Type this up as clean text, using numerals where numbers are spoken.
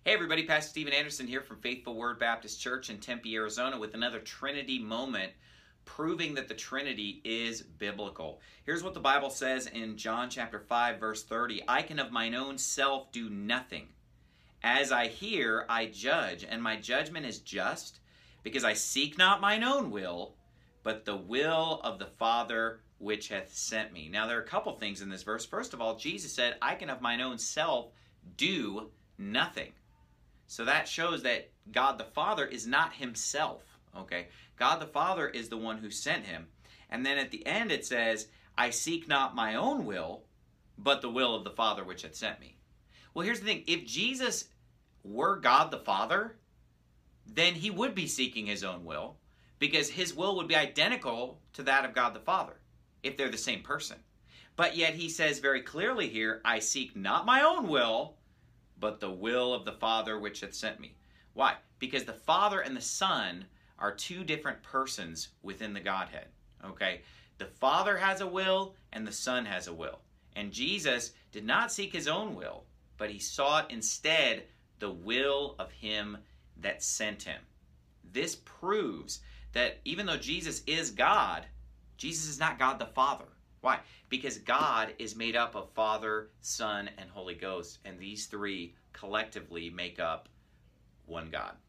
Hey everybody, Pastor Steven Anderson here from Faithful Word Baptist Church in Tempe, Arizona with another Trinity moment proving that the Trinity is biblical. Here's what the Bible says in John chapter 5 verse 30. I can of mine own self do nothing. As I hear, I judge, and my judgment is just, because I seek not mine own will, but the will of the Father which hath sent me. Now there are a couple things in this verse. First of all, Jesus said, I can of mine own self do nothing. So that shows that God the Father is not himself, okay? God the Father is the one who sent him. And then at the end it says, I seek not my own will, but the will of the Father which hath sent me. Well, here's the thing. If Jesus were God the Father, then he would be seeking his own will, because his will would be identical to that of God the Father, if they're the same person. But yet he says very clearly here, I seek not my own will, but the will of the Father which hath sent me. Why? Because the Father and the Son are two different persons within the Godhead. Okay? The Father has a will and the Son has a will. And Jesus did not seek his own will, but he sought instead the will of him that sent him. This proves that even though Jesus is God, Jesus is not God the Father. Why? Because God is made up of Father, Son, and Holy Ghost, and these three collectively make up one God.